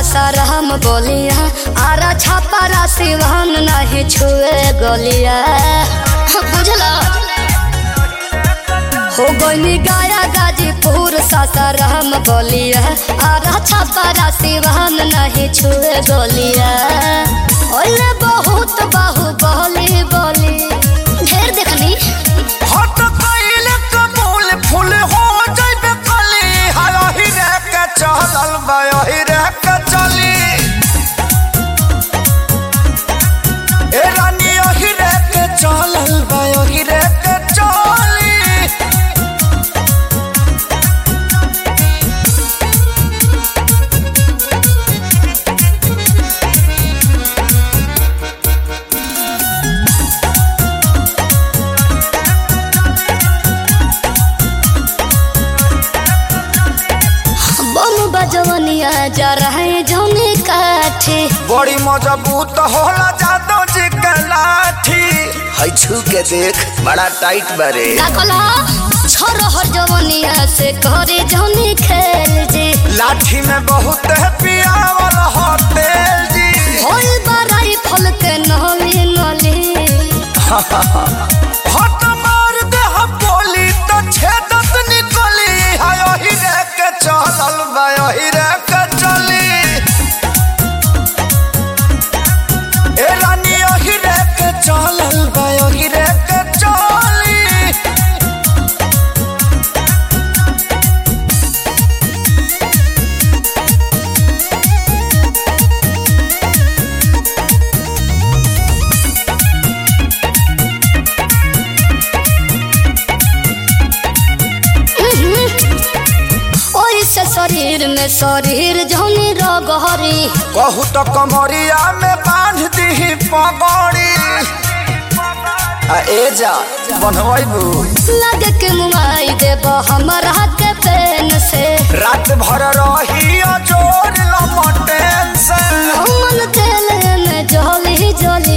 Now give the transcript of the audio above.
सासाराम बोलिया आरा छापारा सिवान नहीं छुए गलिया बुझला हो गई गाया गाजीपुर सासाराम बोलिया आरा छापारा सिवान नहीं छुए गलिया ओले बहुत बाहु बोली बोली ढेर देखनी हट कइले कबूल फूल हो जइबे कली हाही रे के चलल बाही रे के चली ए रानी ओही रे के चलल बाही रे के चली जवनिया जा रहे जौनी काठी बड़ी मजबूत होला जादो जी के लाठी हई छू के देख बड़ा टाइट बारे का कहला छोरो जवनिया से करे जौनी खेल जी लाठी में बहुत है पियावल हो तेल जी होल बराई फल के नली नली हट मार दे हम बोली तो छेदत निकली हाय ओही रे के चलल बाही रे के चली ए रानी ओही रे के चलल बाही रे के चली शरीर में शरीर जौनी रगहरी कहू तो कमरिया में बांध दी पगड़ी ए जा बनवाइबू लगे के मुआई देब हमरा के पेन से रात भर रही जोर लमटेन से मन तेल में जली जली